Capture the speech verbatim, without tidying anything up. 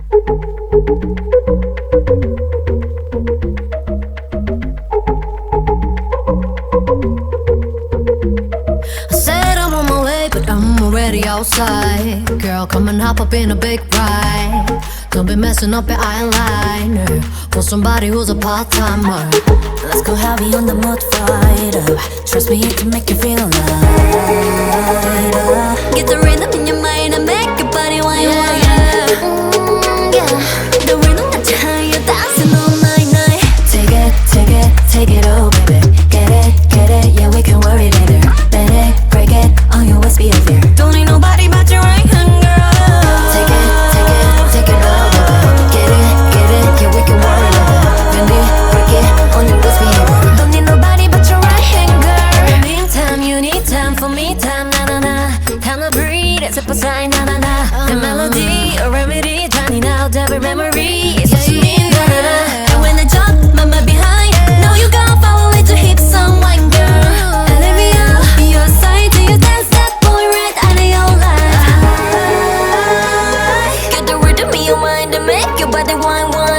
I said I'm on my way, but I'm already outside. Girl, come and hop up in a big ride. Don't be messing up your eyeliner for somebody who's a part-timer. Let's go heavy on the mood fighter. Trust me, it can make you feel alive. Get the rhythm in your mind and make your body wine, wine. Yeah. Mm, yeah. The rhythm that you hear, you're dancing all night, night. Take it, take it, take it, oh baby. Get it, get it, yeah, we can worry later. Let it, break it, on your waist behavior. Don't need nobody but your right hand, girl. Take it, take it, take it, oh baby. Get it, get it, yeah, we can worry later. Bend it, break it, on your waist behavior. Don't need nobody but your right hand, girl. Meantime, you need time for me time, na na na. Time to breathe, it's a sign, na na na. The melody, a remedy, drowning out every memory. It's what you need, na na na. And when I jump, my mind behind, know you gon' follow it to hit someone, girl. Olivia, your side to your dance, that boy right out of your life. Get the rhythm in your mind and make your body wine, wine.